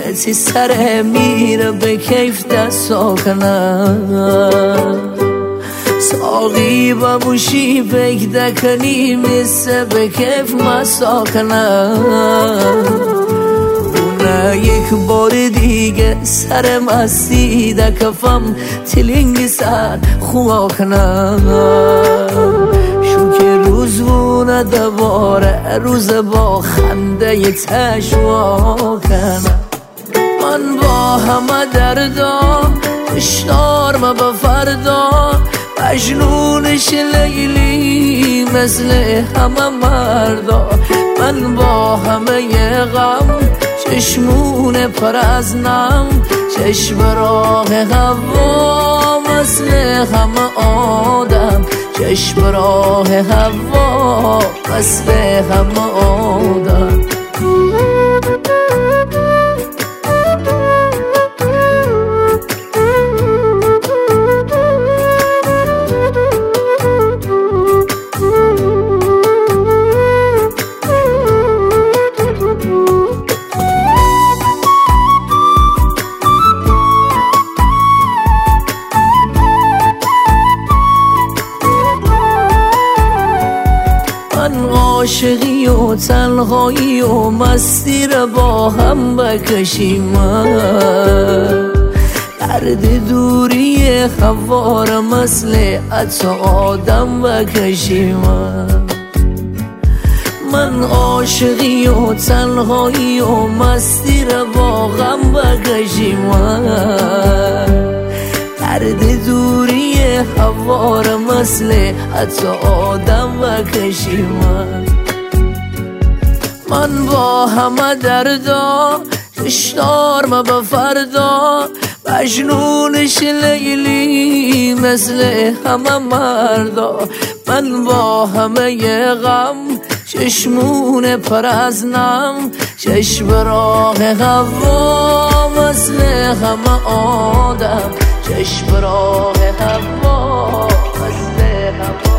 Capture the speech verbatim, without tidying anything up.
کسی سر میره به کیف دستا کنم ساقی بموشی فکر دکنی میسه به کیف مسا کنم نه یک بار دیگه سر مستی در کفم تلینگی سر خواه کنم شو که روز بونه دوباره روز با خنده ی تشوا کنم من با همه دردا اشتار ما به فردا مجنونش لیلی مثل همه مردا من با همه ی غم چشمون پر از نم چشم راه هوا مثل همه آدم چشم راه هوا مثل همه آدم عاشقی و تنهایی و مستی را با هم بکشیم درد دوری خوار مثل عطا آدم بکشیم من عاشقی و تنهایی و مستی را با هم بکشیم درد دوری خوار مثل حتی آدم بکشیم من با همه دردا اشتار ما به فردا مجنونش لیلی مثل همه مردا من با همه ی غم چشمون پر از نم چشم راه هوا مثل همه آدم چشم راه هوا مثل همه